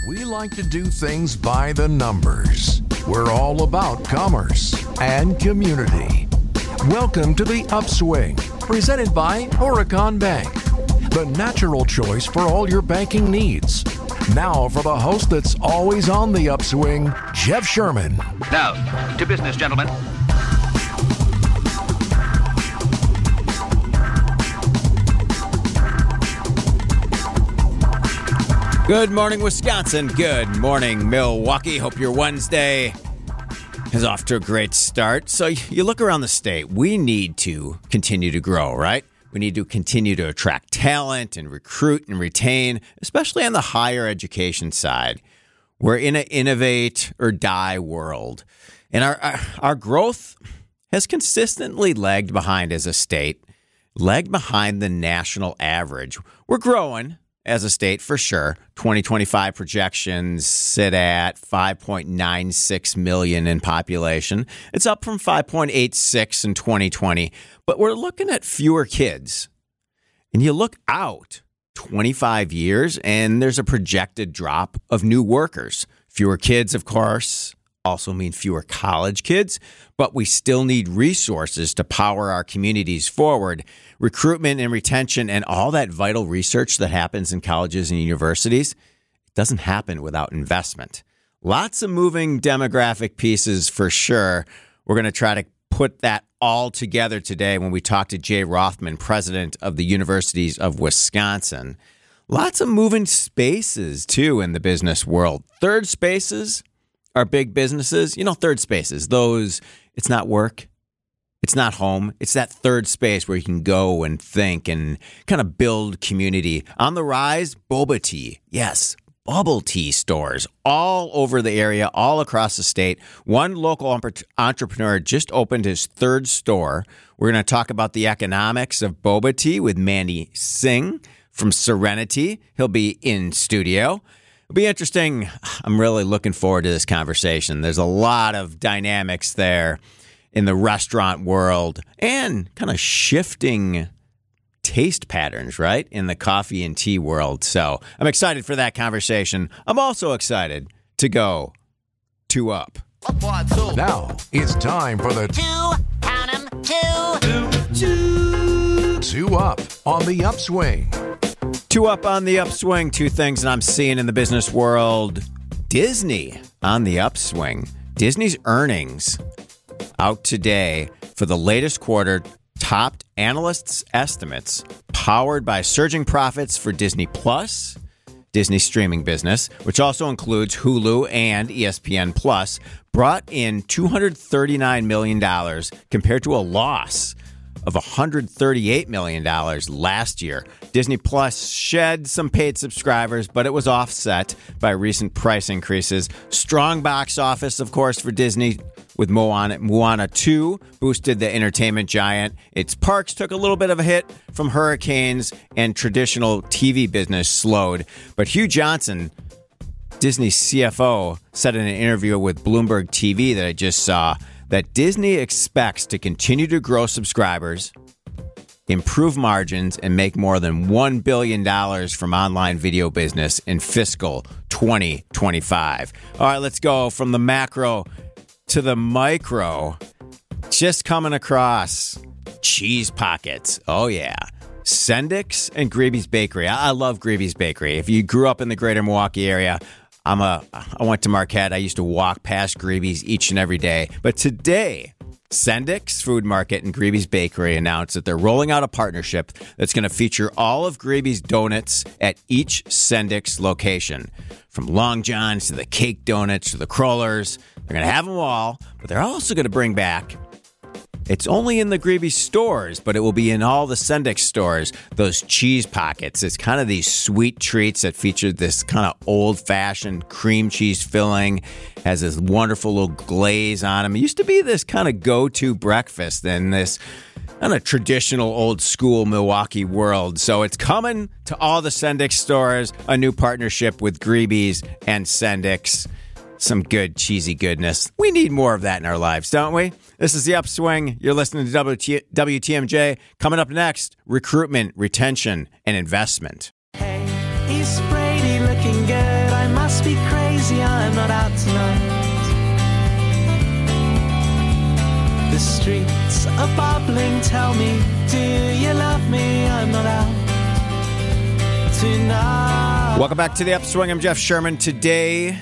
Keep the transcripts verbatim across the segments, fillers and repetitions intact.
We like to do things by the numbers. We're all about commerce and community. Welcome to The Upswing, presented by Horicon Bank, the natural choice for all your banking needs. Now for the host that's always on the upswing, Jeff Sherman. Now, to business, gentlemen. Good morning, Wisconsin. Good morning, Milwaukee. Hope your Wednesday is off to a great start. So you look around the state, we need to continue to grow, right? We need to continue to attract talent and recruit and retain, especially on the higher education side. We're in an innovate or die world. And our, our, our growth has consistently lagged behind as a state, lagged behind the national average. We're growing as a state, for sure. twenty twenty-five projections sit at five point nine six million in population. It's up from five point eight six in twenty twenty. But we're looking at fewer kids. And you look out twenty-five years, and there's a projected drop of new workers. Fewer kids, of course, also mean fewer college kids, but we still need resources to power our communities forward. Recruitment and retention and all that vital research that happens in colleges and universities, it doesn't happen without investment. Lots of moving demographic pieces for sure. We're going to try to put that all together today when we talk to Jay Rothman, president of the Universities of Wisconsin. Lots of moving spaces, too, in the business world. Third spaces are big businesses. You know, third spaces, those, it's not work. It's not home. It's that third space where you can go and think and kind of build community. On the rise, boba tea. Yes, bubble tea stores all over the area, all across the state. One local entrepreneur just opened his third store. We're going to talk about the economics of boba tea with Mandy Singh from Serenity. He'll be in studio. It'll be interesting. I'm really looking forward to this conversation. There's a lot of dynamics there in the restaurant world and kind of shifting taste patterns, right, in the coffee and tea world. So I'm excited for that conversation. I'm also excited to go two up. Now it's time for the Two, count 'em, two. two, two up on the upswing. Two up on the upswing. Two things that I'm seeing in the business world. Disney on the upswing. Disney's earnings out today for the latest quarter topped analysts' estimates, powered by surging profits for Disney Plus, Disney's streaming business, which also includes Hulu and E S P N Plus, brought in two hundred thirty-nine million dollars compared to a loss of one hundred thirty-eight million dollars last year. Disney Plus shed some paid subscribers, but it was offset by recent price increases. Strong box office, of course, for Disney with Moana, Moana two boosted the entertainment giant. Its parks took a little bit of a hit from hurricanes and traditional T V business slowed. But Hugh Johnson, Disney's C F O, said in an interview with Bloomberg T V that I just saw that Disney expects to continue to grow subscribers, improve margins, and make more than one billion dollars from online video business in fiscal twenty twenty-five. All right, let's go from the macro to the micro. Just coming across cheese pockets. Oh, yeah. Sendik's and Greeby's Bakery. I, I love Greeby's Bakery. If you grew up in the greater Milwaukee area, I'm a, I went to Marquette. I used to walk past Greeby's each and every day. But today, Sendik's Food Market and Greeby's Bakery announced that they're rolling out a partnership that's going to feature all of Greeby's donuts at each Sendik's location. From Long John's to the cake donuts to the crullers. They're going to have them all, but they're also going to bring back, it's only in the Greeby's stores, but it will be in all the Sendik's stores, those cheese pockets. It's kind of these sweet treats that feature this kind of old-fashioned cream cheese filling, has this wonderful little glaze on them. It used to be this kind of go-to breakfast in this kind of traditional old-school Milwaukee world. So it's coming to all the Sendik's stores, a new partnership with Greeby's and Sendik's. Some good, cheesy goodness. We need more of that in our lives, don't we? This is The Upswing. You're listening to W T M J. Coming up next, recruitment, retention, and investment. Hey, is Brady looking good? I must must be crazy, I'm not out tonight. The streets are bubbling, tell me, do you love me? I'm not out tonight. Welcome back to the Upswing. I'm Jeff Sherman. Today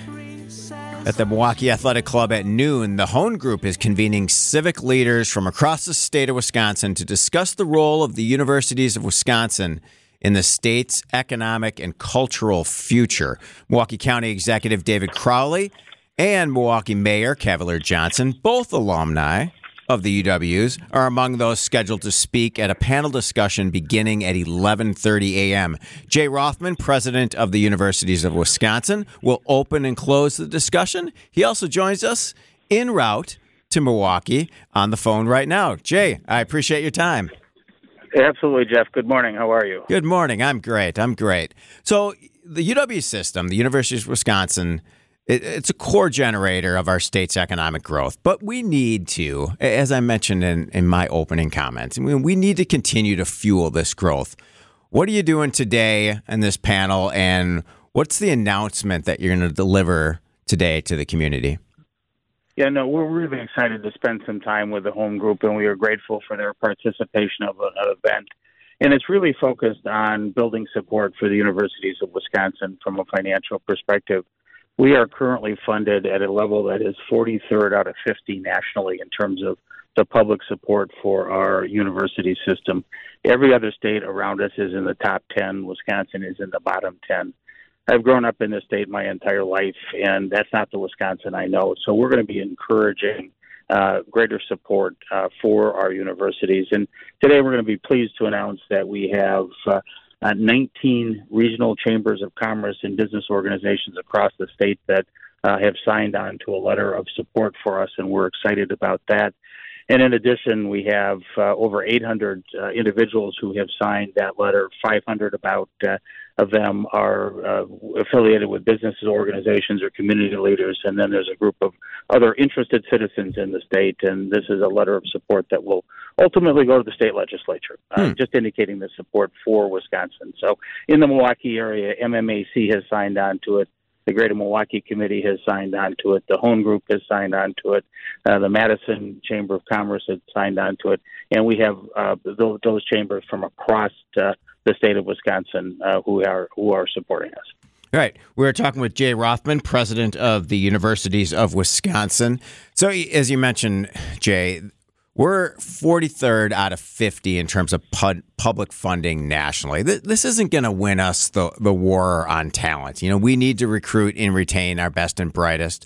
at the Milwaukee Athletic Club at noon, the Hone Group is convening civic leaders from across the state of Wisconsin to discuss the role of the universities of Wisconsin in the state's economic and cultural future. Milwaukee County Executive David Crowley and Milwaukee Mayor Cavalier Johnson, both alumni of the U Ws, are among those scheduled to speak at a panel discussion beginning at eleven thirty a.m. Jay Rothman, president of the Universities of Wisconsin, will open and close the discussion. He also joins us en route to Milwaukee on the phone right now. Jay, I appreciate your time. Absolutely, Jeff. Good morning. How are you? Good morning. I'm great. I'm great. So the U W system, the University of Wisconsin, it, it's a core generator of our state's economic growth. But we need to, as I mentioned in, in my opening comments, I mean, we need to continue to fuel this growth. What are you doing today in this panel, and what's the announcement that you're going to deliver today to the community? Yeah, no, we're really excited to spend some time with the Home Group, and we are grateful for their participation of an event. And it's really focused on building support for the universities of Wisconsin from a financial perspective. We are currently funded at a level that is forty-third out of fifty nationally in terms of the public support for our university system. Every other state around us is in the top ten. Wisconsin is in the bottom ten. I've grown up in this state my entire life, and that's not the Wisconsin I know. So we're going to be encouraging uh, greater support uh, for our universities. And today we're going to be pleased to announce that we have uh, uh, nineteen regional chambers of commerce and business organizations across the state that uh, have signed on to a letter of support for us, and we're excited about that. And in addition, we have uh, over eight hundred uh, individuals who have signed that letter. five hundred about uh, of them are uh, affiliated with businesses, organizations, or community leaders. And then there's a group of other interested citizens in the state. And this is a letter of support that will ultimately go to the state legislature, uh, hmm. just indicating the support for Wisconsin. So in the Milwaukee area, M M A C has signed on to it. The Greater Milwaukee Committee has signed on to it. The Hone Group has signed on to it. Uh, the Madison Chamber of Commerce has signed on to it. And we have uh, those, those chambers from across uh, the state of Wisconsin uh, who are who are supporting us. All right. We're talking with Jay Rothman, president of the Universities of Wisconsin. So as you mentioned, Jay, we're forty-third out of fifty in terms of pub- public funding nationally. Th- this isn't going to win us the, the war on talent. You know, we need to recruit and retain our best and brightest.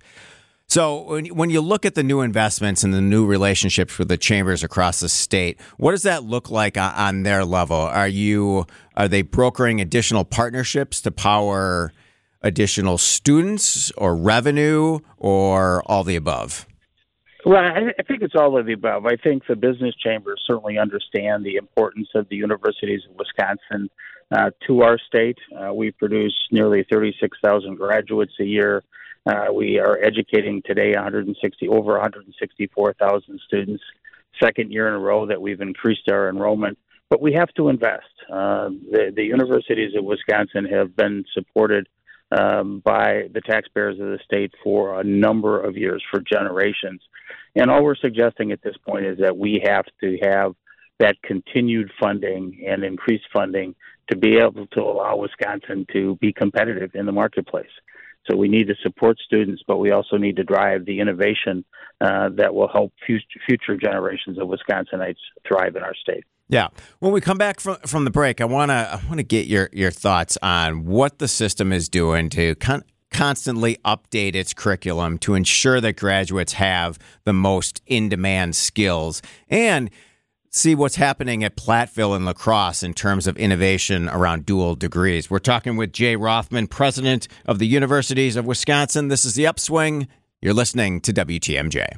So when, when you look at the new investments and the new relationships with the chambers across the state, what does that look like on, on their level? Are you are they brokering additional partnerships to power additional students or revenue or all the above? Well, I think it's all of the above. I think the business chambers certainly understand the importance of the universities of Wisconsin uh, to our state. Uh, we produce nearly thirty-six thousand graduates a year. Uh, we are educating today one hundred sixty over one hundred sixty-four thousand students. Second year in a row that we've increased our enrollment. But we have to invest. Uh, the, the universities of Wisconsin have been supported um, by the taxpayers of the state for a number of years, for generations. And all we're suggesting at this point is that we have to have that continued funding and increased funding to be able to allow Wisconsin to be competitive in the marketplace. So we need to support students, but we also need to drive the innovation uh, that will help future, future generations of Wisconsinites thrive in our state. Yeah. When we come back from from the break, I want to I want to get your, your thoughts on what the system is doing to con- constantly update its curriculum to ensure that graduates have the most in-demand skills, and see what's happening at Platteville and La Crosse in terms of innovation around dual degrees. We're talking with Jay Rothman, president of the Universities of Wisconsin. This is The Upswing. You're listening to W T M J.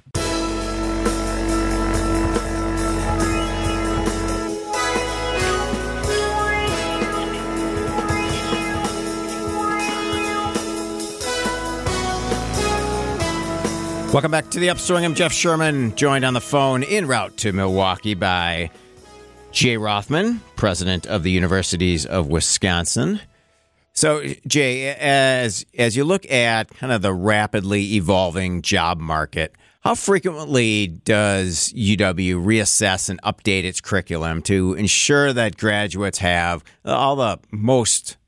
Welcome back to The Upswing. I'm Jeff Sherman, joined on the phone en route to Milwaukee by Jay Rothman, president of the Universities of Wisconsin. So, Jay, as as you look at kind of the rapidly evolving job market, how frequently does U W reassess and update its curriculum to ensure that graduates have all the most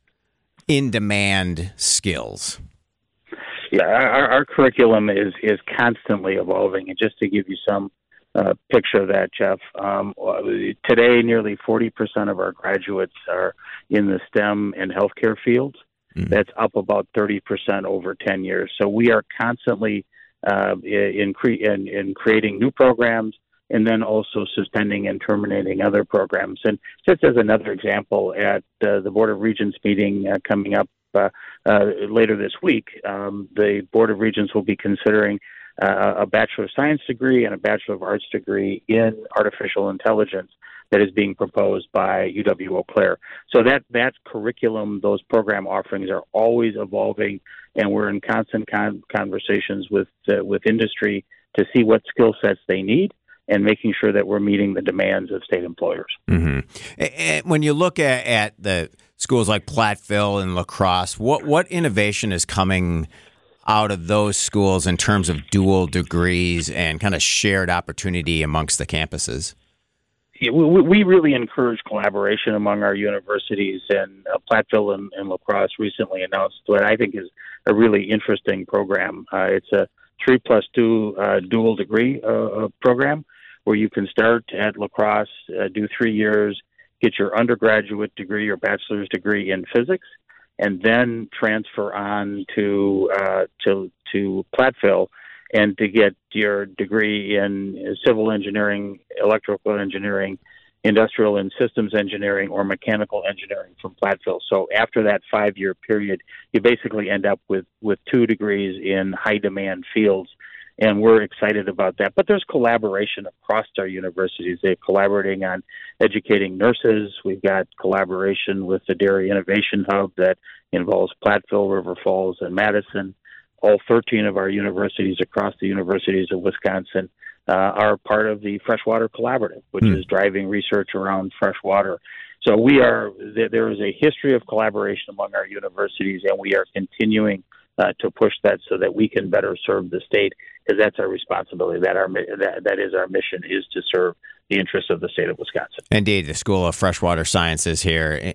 in-demand skills? Yeah, our, our curriculum is, is constantly evolving. And just to give you some uh, picture of that, Jeff, um, today nearly forty percent of our graduates are in the STEM and healthcare fields. Mm-hmm. That's up about thirty percent over ten years. So we are constantly uh, in, cre- in, in creating new programs and then also suspending and terminating other programs. And just as another example, at uh, the Board of Regents meeting uh, coming up uh, uh, later this week, um, the Board of Regents will be considering uh, a Bachelor of Science degree and a Bachelor of Arts degree in artificial intelligence that is being proposed by U W Eau Claire. So that, that curriculum, those program offerings are always evolving, and we're in constant con- conversations with uh, with industry to see what skill sets they need and making sure that we're meeting the demands of state employers. Mm-hmm. And when you look at, at the schools like Platteville and La Crosse, what, what innovation is coming out of those schools in terms of dual degrees and kind of shared opportunity amongst the campuses? Yeah, we, we really encourage collaboration among our universities, and uh, Platteville and, and La Crosse recently announced what I think is a really interesting program. Uh, it's a three plus two uh, dual degree uh, program where you can start at La Crosse, uh, do three years, get your undergraduate degree or bachelor's degree in physics, and then transfer on to uh, to to Platteville and to get your degree in civil engineering, electrical engineering, industrial and systems engineering, or mechanical engineering from Platteville. So after that five-year period, you basically end up with, with two degrees in high-demand fields, and we're excited about that. But there's collaboration across our universities. They're collaborating on educating nurses. We've got collaboration with the Dairy Innovation Hub that involves Platteville, River Falls, and Madison. All thirteen of our universities across the universities of Wisconsin uh, are part of the Freshwater Collaborative, which mm. is driving research around fresh water. So we are there is a history of collaboration among our universities, and we are continuing uh, to push that so that we can better serve the state, because that's our responsibility. That our that, that is our mission, is to serve the interests of the state of Wisconsin. Indeed, the School of Freshwater Sciences here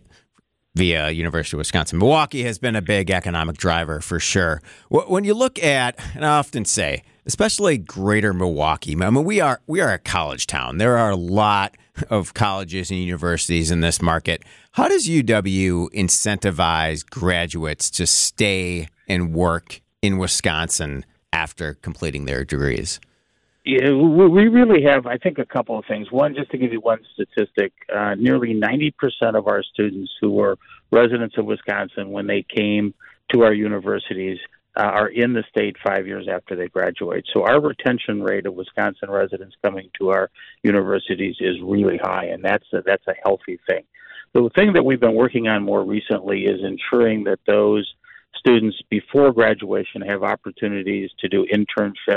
via University of Wisconsin-Milwaukee has been a big economic driver for sure. When you look at, and I often say, especially greater Milwaukee, I mean, we are we are a college town. There are a lot of colleges and universities in this market. How does U W incentivize graduates to stay and work in Wisconsin after completing their degrees? Yeah, we really have, I think, a couple of things. One, just to give you one statistic, uh, nearly ninety percent of our students who were residents of Wisconsin when they came to our universities uh, are in the state five years after they graduate. So our retention rate of Wisconsin residents coming to our universities is really high, and that's a, that's a healthy thing. The thing that we've been working on more recently is ensuring that those students before graduation have opportunities to do internships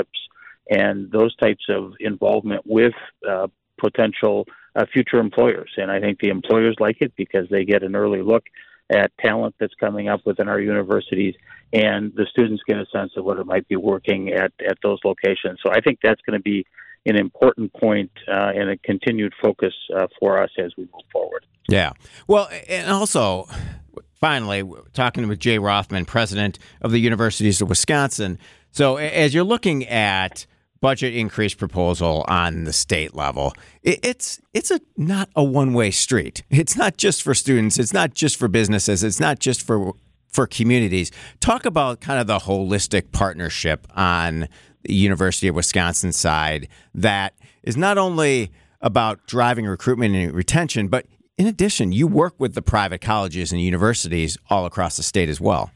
and those types of involvement with uh, potential uh, future employers. And I think the employers like it because they get an early look at talent that's coming up within our universities, and the students get a sense of what it might be working at, at those locations. So I think that's going to be an important point uh, and a continued focus uh, for us as we move forward. Yeah. Well, and also, finally, talking with Jay Rothman, president of the Universities of Wisconsin. So as you're looking at budget increase proposal on the state level, it's it's a not a one-way street. It's not just for students. It's not just for businesses. It's not just for for communities. Talk about kind of the holistic partnership on the University of Wisconsin side that is not only about driving recruitment and retention, but in addition, you work with the private colleges and universities all across the state as well.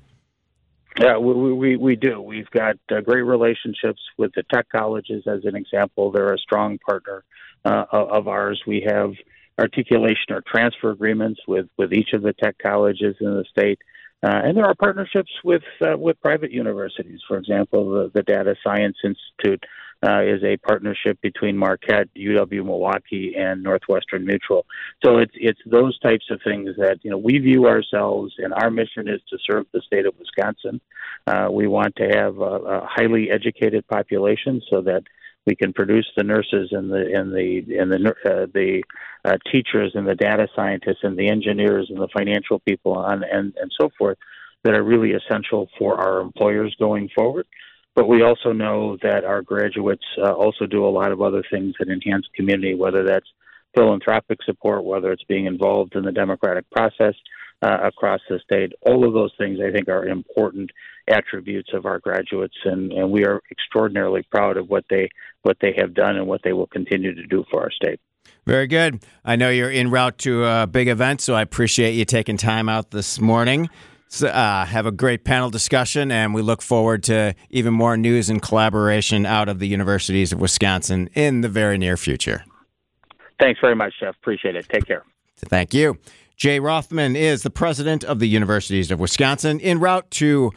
Yeah, we, we we do. We've got uh, great relationships with the tech colleges, as an example. They're a strong partner uh, of ours. We have articulation or transfer agreements with, with each of the tech colleges in the state. Uh, and there are partnerships with uh, with private universities. For example, the, the Data Science Institute uh, is a partnership between Marquette, U W Milwaukee, and Northwestern Mutual. So it's it's those types of things that, you know, we view ourselves, and our mission is to serve the state of Wisconsin. Uh, we want to have a, a highly educated population so that we can produce the nurses and the and the and the uh, the uh, teachers and the data scientists and the engineers and the financial people on and, and so forth that are really essential for our employers going forward. But we also know that our graduates uh, also do a lot of other things that enhance community, whether that's philanthropic support, whether it's being involved in the democratic process uh, across the state. All of those things, I think, are important attributes of our graduates, and, and we are extraordinarily proud of what they what they have done and what they will continue to do for our state. Very good. I know you're en route to a big event, so I appreciate you taking time out this morning. So, uh, have a great panel discussion, and we look forward to even more news and collaboration out of the universities of Wisconsin in the very near future. Thanks very much, Jeff. Appreciate it. Take care. Thank you. Jay Rothman is the president of the Universities of Wisconsin, en route to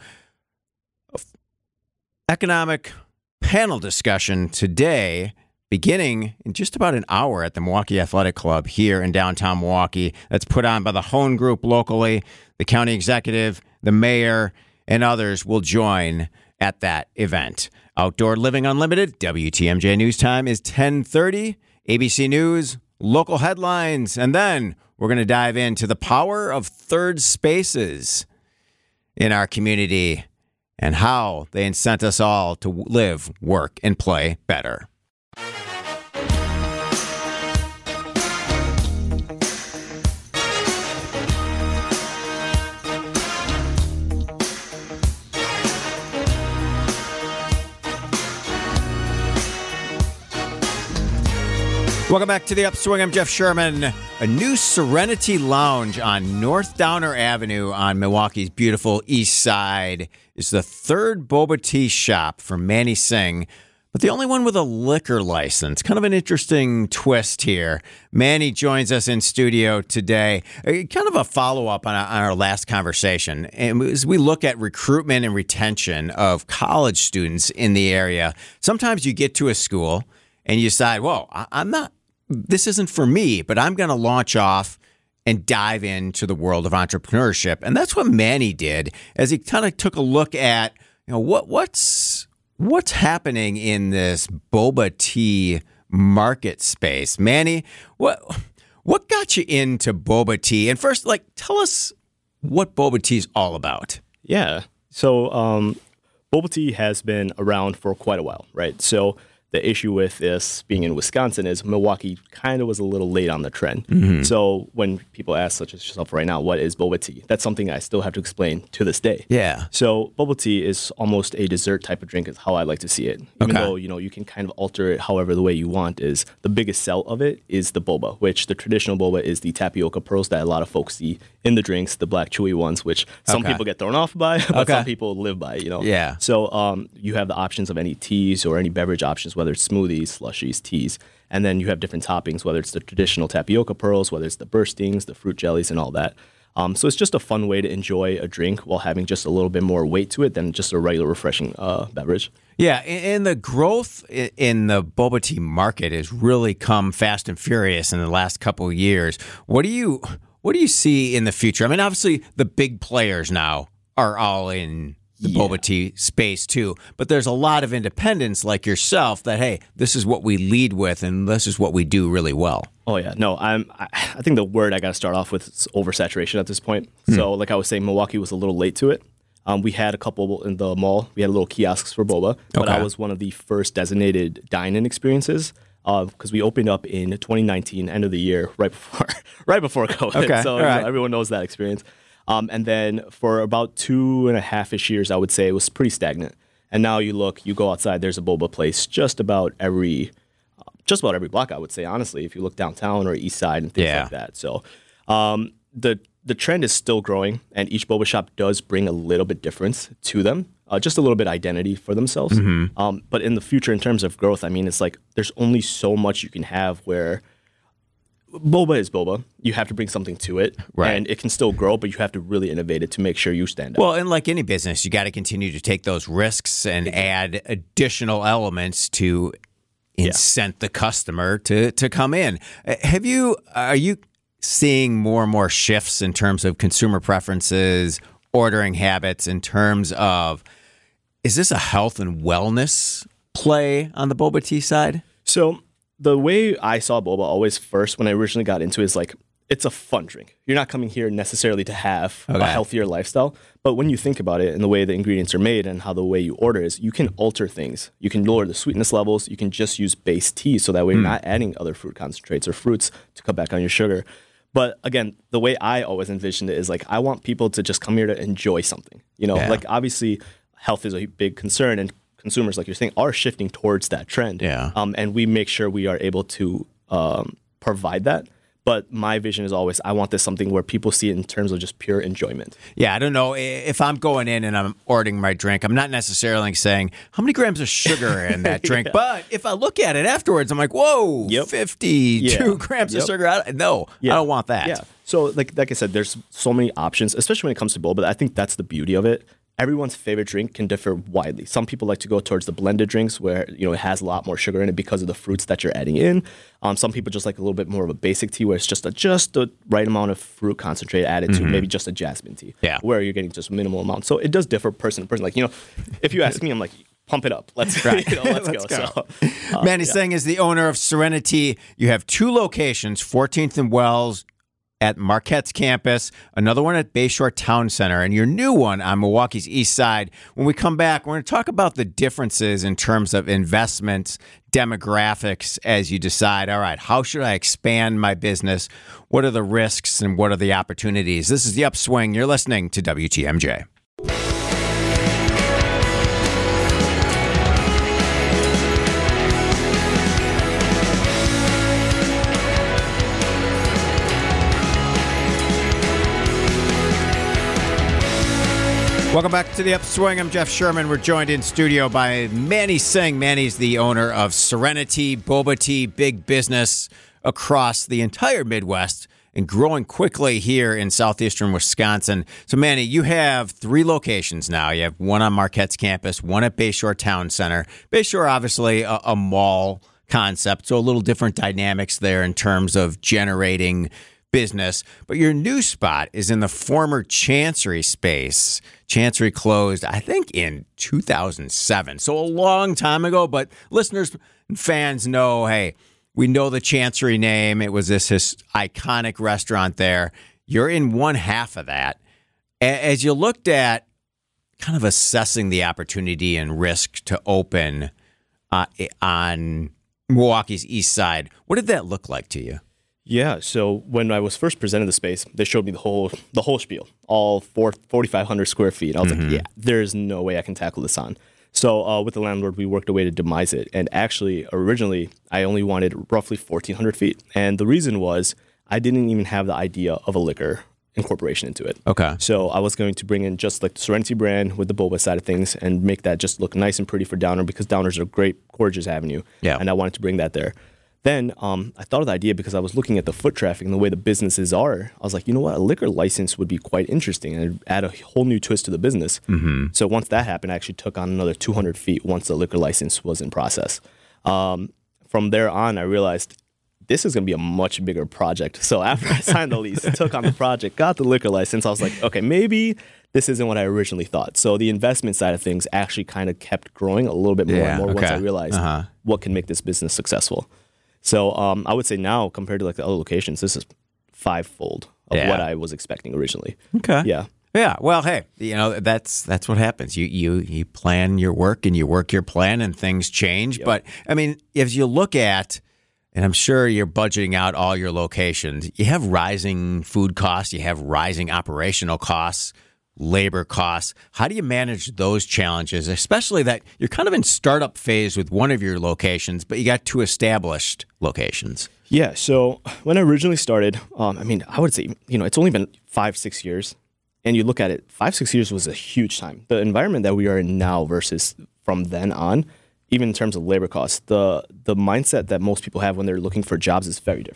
economic panel discussion today, beginning in just about an hour at the Milwaukee Athletic Club here in downtown Milwaukee. That's put on by the Hone Group locally. The county executive, the mayor, and others will join at that event. Outdoor Living Unlimited, W T M J News Time is ten thirty. A B C News, local headlines, and then we're going to dive into the power of third spaces in our community and how they incent us all to live, work, and play better. Welcome back to The Upswing. I'm Jeff Sherman. A new Serenity Lounge on North Downer Avenue on Milwaukee's beautiful east side is the third boba tea shop for Manny Singh, but the only one with a liquor license. Kind of an interesting twist here. Manny joins us in studio today. Kind of a follow-up on our, on our last conversation. And as we look at recruitment and retention of college students in the area, sometimes you get to a school and you decide, whoa, I'm not, this isn't for me, but I'm going to launch off and dive into the world of entrepreneurship. And that's what Manny did as he kind of took a look at, you know, what what's what's happening in this boba tea market space. Manny, what what got you into boba tea? And first, like, tell us what boba tea is all about. Yeah. So um, boba tea has been around for quite a while, right? So the issue with this being in Wisconsin is Milwaukee kind of was a little late on the trend. Mm-hmm. So when people ask, such as yourself right now, what is boba tea? That's something I still have to explain to this day. Yeah. So boba tea is almost a dessert type of drink is how I like to see it. Even okay. though, you know, you can kind of alter it however the way you want, is the biggest sell of it is the boba, which the traditional boba is the tapioca pearls that a lot of folks see in the drinks, the black chewy ones, which some okay. people get thrown off by, but okay. some people live by, you know. Yeah. So um, you have the options of any teas or any beverage options, whether it's smoothies, slushies, teas, and then you have different toppings, whether it's the traditional tapioca pearls, whether it's the burstings, the fruit jellies, and all that. Um, so it's just a fun way to enjoy a drink while having just a little bit more weight to it than just a regular refreshing uh, beverage. Yeah, and the growth in the boba tea market has really come fast and furious in the last couple of years. What do you what do you see in the future? I mean, obviously the big players now are all in the yeah. boba tea space too, but there's a lot of independents like yourself that, hey, this is what we lead with and this is what we do really well. Oh yeah, no, I'm. I, I think the word I got to start off with is oversaturation at this point. Hmm. So, like I was saying, Milwaukee was a little late to it. Um, we had a couple in the mall. We had little kiosks for boba, but okay. I was one of the first designated dine-in experiences because uh, we opened up in twenty nineteen, end of the year, right before right before COVID. Okay. So All right. you know, everyone knows that experience. Um, and then for about two and a half-ish years, I would say it was pretty stagnant. And now you look, you go outside, there's a boba place just about every, uh, just about every block, I would say, honestly, if you look downtown or east side and things yeah. like that. So um, the the trend is still growing, and each boba shop does bring a little bit difference to them, uh, just a little bit identity for themselves. Mm-hmm. Um, but in the future, in terms of growth, I mean, it's like there's only so much you can have where boba is boba. You have to bring something to it, Right. and it can still grow, but you have to really innovate it to make sure you stand out. Well, and like any business, you got to continue to take those risks and add additional elements to incent the customer to to come in. Uh, Have you? Are you seeing more and more shifts in terms of consumer preferences, ordering habits, in terms of is this a health and wellness play on the boba tea side? So the way I saw boba always first when I originally got into it is like, it's a fun drink. You're not coming here necessarily to have Okay. a healthier lifestyle. But when you think about it and the way the ingredients are made and how the way you order is, you can alter things. You can lower the sweetness levels. You can just use base tea so that way you're not adding other fruit concentrates or fruits to cut back on your sugar. But again, the way I always envisioned it is like, I want people to just come here to enjoy something. You know, Yeah. like obviously health is a big concern, and consumers, like you're saying, are shifting towards that trend. Yeah. Um, and we make sure we are able to um, provide that. But my vision is always, I want this something where people see it in terms of just pure enjoyment. Yeah, I don't know. If I'm going in and I'm ordering my drink, I'm not necessarily saying, how many grams of sugar are in that drink? But if I look at it afterwards, I'm like, whoa, Yep. fifty-two Yeah. grams Yep. of sugar. I, no, Yeah. I don't want that. Yeah. So like like I said, there's so many options, especially when it comes to boba. I think that's the beauty of it. Everyone's favorite drink can differ widely. Some people like to go towards the blended drinks where, you know, it has a lot more sugar in it because of the fruits that you're adding in. Um, some people just like a little bit more of a basic tea where it's just a, just the right amount of fruit concentrate added to maybe just a jasmine tea. Yeah. Where you're getting just minimal amount. So it does differ person to person. Like, you know, if you ask me, I'm like, pump it up. Let's, you know, let's, Let's go. go. So, Manny Singh is the owner of Serenity. You have two locations, fourteenth and Wells at Marquette's campus, another one at Bayshore Town Center, and your new one on Milwaukee's east side. When we come back, we're going to talk about the differences in terms of investments, demographics, as you decide, all right, how should I expand my business? What are the risks and what are the opportunities? This is The Upswing. You're listening to W T M J. Welcome back to The Upswing. I'm Jeff Sherman. We're joined in studio by Manny Singh. Manny's the owner of Serenity Boba Tea, big business across the entire Midwest and growing quickly here in southeastern Wisconsin. So, Manny, you have three locations now. You have one on Marquette's campus, one at Bayshore Town Center. Bayshore, obviously, a, a mall concept, so a little different dynamics there in terms of generating business. But your new spot is in the former Chancery space. Chancery closed, I think, in two thousand seven. So a long time ago, but listeners and fans know, hey, we know the Chancery name. It was this, this iconic restaurant there. You're in one half of that. A- As you looked at kind of assessing the opportunity and risk to open uh, on Milwaukee's east side, what did that look like to you? Yeah, so when I was first presented the space, they showed me the whole the whole spiel, all four, forty-five hundred square feet. I was like, yeah, there's no way I can tackle this on. So uh, with the landlord, we worked a way to demise it. And actually, originally, I only wanted roughly fourteen hundred feet. And the reason was I didn't even have the idea of a liquor incorporation into it. Okay. So I was going to bring in just like the Serenity brand with the boba side of things and make that just look nice and pretty for Downer because Downer's a great, gorgeous avenue. Yeah. And I wanted to bring that there. Then um, I thought of the idea because I was looking at the foot traffic and the way the businesses are. I was like, you know what? A liquor license would be quite interesting and add a whole new twist to the business. Mm-hmm. So once that happened, I actually took on another two hundred feet once the liquor license was in process. Um, from there on, I realized this is going to be a much bigger project. So after I signed the lease, took on the project, got the liquor license, I was like, okay, maybe this isn't what I originally thought. So the investment side of things actually kind of kept growing a little bit more Yeah, and more once okay. I realized Uh-huh. what can make this business successful. So um, I would say now, compared to like the other locations, this is fivefold of Yeah. what I was expecting originally. Okay. Yeah. Yeah. Well, hey, you know, that's that's what happens. You you you plan your work and you work your plan and things change. But I mean, as you look at, and I'm sure you're budgeting out all your locations, you have rising food costs, you have rising operational costs, labor costs. How do you manage those challenges, especially that you're kind of in startup phase with one of your locations, but you got two established locations? Yeah. So when I originally started, um, I mean, I would say, you know, it's only been five, six years. And you look at it, five, six years was a huge time. The environment that we are in now versus from then on, even in terms of labor costs, the the mindset that most people have when they're looking for jobs is very different.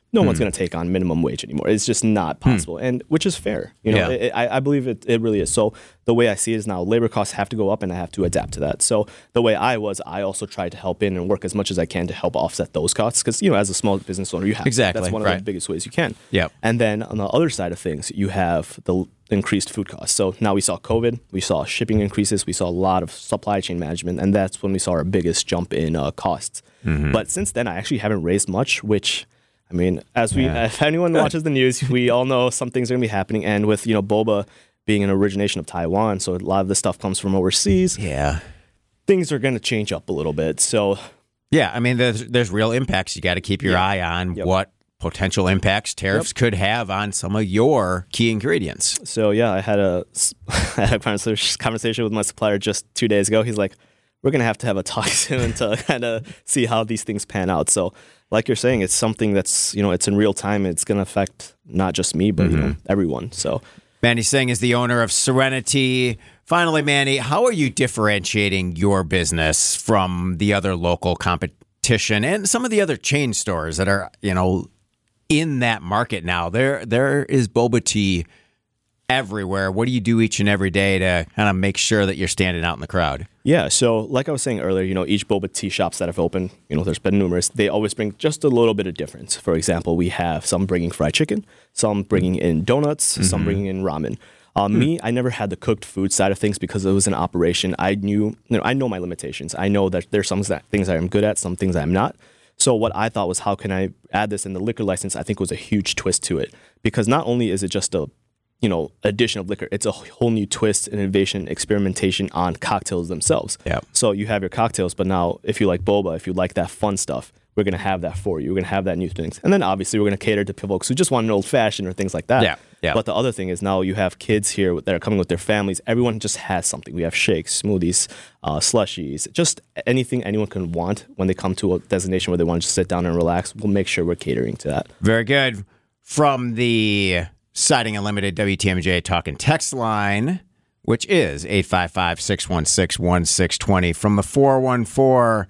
no one's going to take on minimum wage anymore. It's just not possible, mm. and which is fair. You know, yeah. it, I, I believe it, it really is. So the way I see it is now labor costs have to go up, and I have to adapt to that. So the way I was, I also tried to help in and work as much as I can to help offset those costs, because, you know, as a small business owner, you have exactly. that's one of right. the biggest ways you can. Yep. And then on the other side of things, you have the increased food costs. So now we saw COVID, we saw shipping increases, we saw a lot of supply chain management, and that's when we saw our biggest jump in uh, costs. Mm-hmm. But since then, I actually haven't raised much, which, I mean, as we, yeah. if anyone watches the news, we all know some things are going to be happening. And with, you know, boba being an origination of Taiwan, so a lot of this stuff comes from overseas. Yeah. Things are going to change up a little bit. So, yeah, I mean, there's there's real impacts you got to keep your yeah. eye on. Yep. What potential impacts tariffs yep. could have on some of your key ingredients. So, yeah, I had a, I had a conversation with my supplier just two days ago. He's like, we're going to have to have a talk soon to kind of see how these things pan out. So, like you're saying, it's something that's, you know, it's in real time. It's going to affect not just me, but, mm-hmm. you know, everyone. So, Manny Singh is the owner of Serenity. Finally, Manny, how are you differentiating your business from the other local competition and some of the other chain stores that are, you know, in that market now? There, there is boba tea everywhere. What do you do each and every day to kind of make sure that you're standing out in the crowd? Yeah, so like I was saying earlier, you know, each boba tea shops that have opened, you know, there's been numerous. They always bring just a little bit of difference. For example, we have some bringing fried chicken, some bringing in donuts, mm-hmm. some bringing in ramen. Uh, mm. Me, I never had the cooked food side of things because it was an operation. I knew, you know, I know my limitations. I know that there's some things I am good at, some things I'm not. So what I thought was, how can I add this in the liquor license? I think was a huge twist to it, because not only is it just a, you know, addition of liquor, it's a whole new twist, innovation, experimentation on cocktails themselves. Yeah. So you have your cocktails, but now if you like boba, if you like that fun stuff, we're going to have that for you. We're going to have that new things. And then obviously we're going to cater to folks who just want an old fashioned or things like that. Yeah. Yeah. But the other thing is now you have kids here that are coming with their families. Everyone just has something. We have shakes, smoothies, uh, slushies, just anything anyone can want when they come to a destination where they want to just sit down and relax. We'll make sure we're catering to that. Very good. From the Siding Unlimited W T M J talk and text line, which is eight five five, six one six, one six two zero. From the four one four,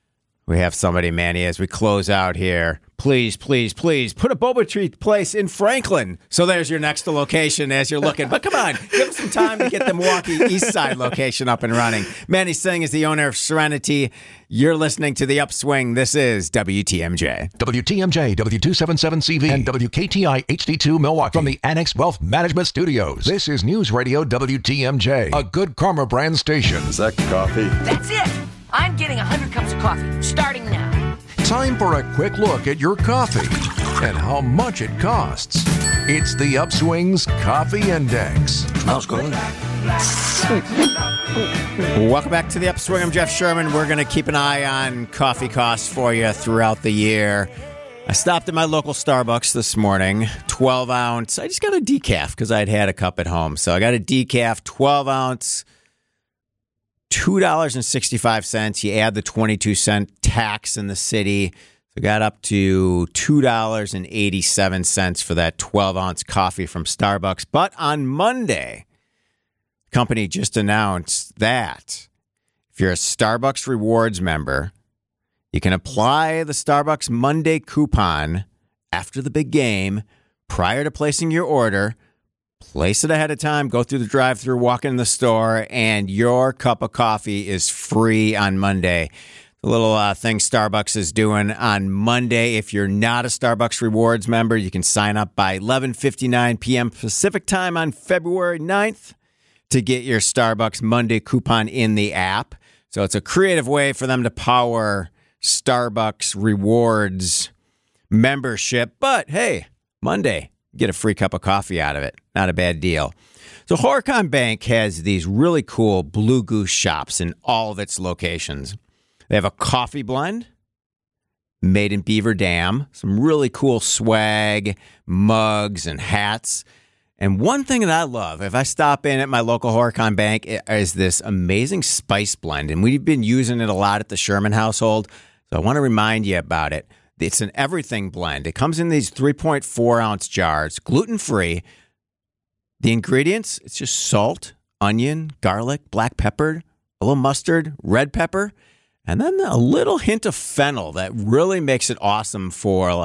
we have somebody, Manny, as we close out here. Please, please, please put a boba tea place in Franklin. So there's your next location as you're looking. But come on, give us some time to get the Milwaukee East Side location up and running. Manny Singh is the owner of Serenity. You're listening to The Upswing. This is W T M J. W T M J, W two seventy-seven C V, and W K T I H D two Milwaukee. From the Annex Wealth Management Studios, this is News Radio W T M J, a Good Karma brand station. Is that coffee? That's it. I'm getting one hundred cups of coffee, starting now. Time for a quick look at your coffee and how much it costs. It's the Upswing's Coffee Index. Smells good. Welcome back to The Upswing. I'm Jeff Sherman. We're going to keep an eye on coffee costs for you throughout the year. I stopped at my local Starbucks this morning, twelve ounce. I just got a decaf because I'd had a cup at home. So I got a decaf, twelve ounce, two dollars and sixty-five cents. You add the twenty-two cent tax in the city. So got up to two dollars and eighty-seven cents for that twelve ounce coffee from Starbucks. But on Monday, the company just announced that if you're a Starbucks Rewards member, you can apply the Starbucks Monday coupon after the big game prior to placing your order. Place it ahead of time, go through the drive-thru, walk in the store, and your cup of coffee is free on Monday. The little uh, thing Starbucks is doing on Monday. If you're not a Starbucks Rewards member, you can sign up by eleven fifty-nine p.m. Pacific time on February ninth to get your Starbucks Monday coupon in the app. So it's a creative way for them to power Starbucks Rewards membership. But hey, Monday, get a free cup of coffee out of it. Not a bad deal. So Horicon Bank has these really cool Blue Goose shops in all of its locations. They have a coffee blend made in Beaver Dam, some really cool swag, mugs, and hats. And one thing that I love, if I stop in at my local Horicon Bank, is this amazing spice blend. And we've been using it a lot at the Sherman household. So I want to remind you about it. It's an everything blend. It comes in these three point four ounce jars, gluten-free. The ingredients, it's just salt, onion, garlic, black pepper, a little mustard, red pepper, and then a little hint of fennel that really makes it awesome for like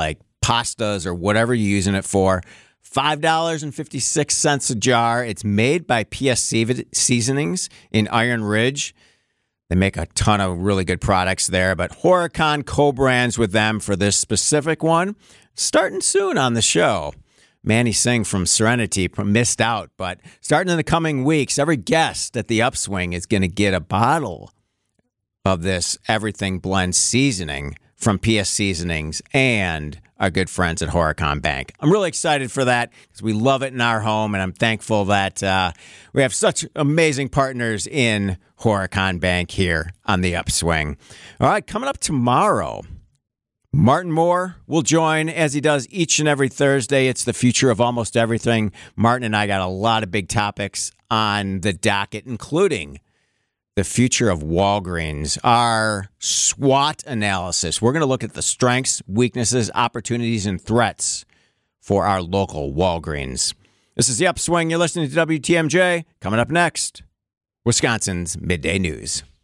pastas or whatever you're using it for. five dollars and fifty-six cents a jar. It's made by P S Seasonings in Iron Ridge. They make a ton of really good products there, but Horicon co-brands with them for this specific one. Starting soon on the show. Manny Singh from Serenity missed out, but starting in the coming weeks, every guest at the Upswing is going to get a bottle of this Everything Blend seasoning from P S Seasonings and our good friends at Horicon Bank. I'm really excited for that because we love it in our home, and I'm thankful that uh, we have such amazing partners in Horicon Bank here on the Upswing. All right, coming up tomorrow, Martin Moore will join as he does each and every Thursday. It's the future of almost everything. Martin and I got a lot of big topics on the docket, including the future of Walgreens, our SWOT analysis. We're going to look at the strengths, weaknesses, opportunities, and threats for our local Walgreens. This is The Upswing. You're listening to W T M J. Coming up next, Wisconsin's Midday News.